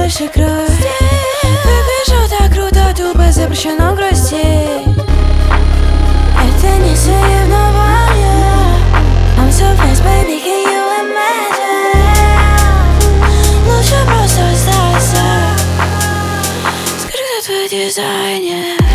больше кровь. Выгляжу так круто, тупо запрещено грустить. Это не соревнование. I'm so fast, baby, can you imagine? Лучше просто остаться. Скрыто твой дизайнер.